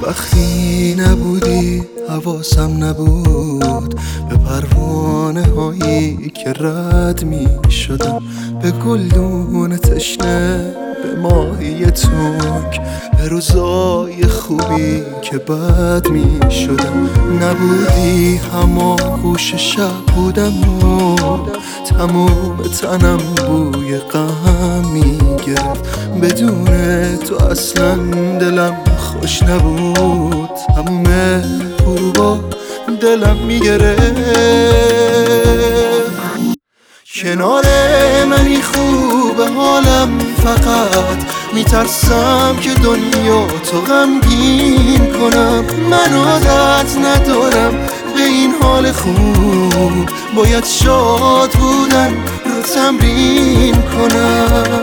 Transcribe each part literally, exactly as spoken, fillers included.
وقتی نبودی حواسم نبود به پروانه هایی که رد می شدم، به گلدون تشنه، به ماهی تنگ، به روزای خوبی که بد می شدم. نبودی همان گوش شب بودم و تموم تنم بوی غم می گرفت. بدون تو اصلا دلم خوش نبود، تموم غروبا دلم می گرفت. کنار منی خوبه حالم، فقط میترسم که دنیا تو غمگین کنم. من عادت ندارم به این حال خوب، باید شاد بودن رو تمرین کنم.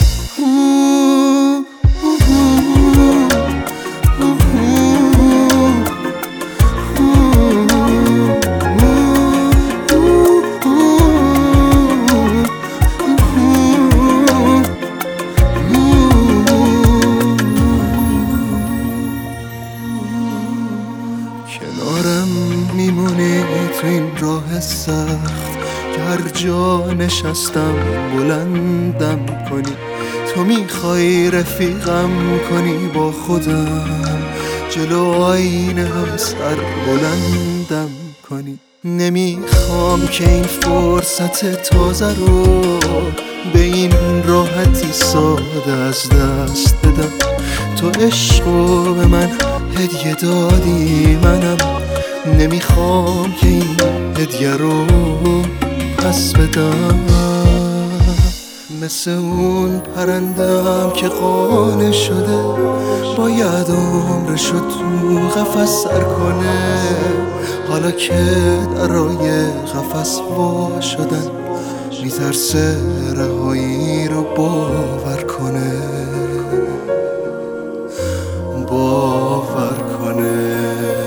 کنارم میمونی تو این راه سخت که هر جا نشستم بلندم کنی. تو میخوای رفیقم کنی با خودم، جلو آینه هم سر بلندم کنی. نمیخوام که این فرصت تازه رو به این راحتی ساده از دست بدم. تو عشقو به من هدیه دادی، منم نمیخوام که این هدیه رو پس بدم. مثل اون پرندم که قانع شده، باید عمرشو تو قفس سر کنه. حالا که درای قفس وا شدن، میترسه رهایی رو باور کنه، باور کنه.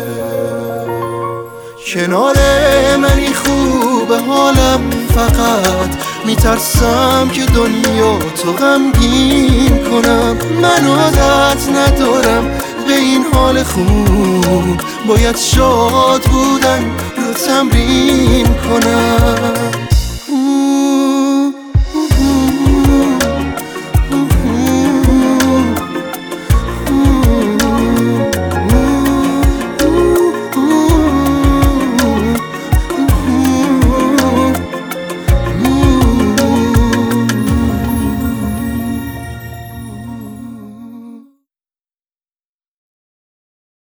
کنار منی خوبه حالم، فقط میترسم که دنیا تو غمگین کنم. من عادت ندارم به این حال خوب، باید شاد بودن رو تمرین کنم.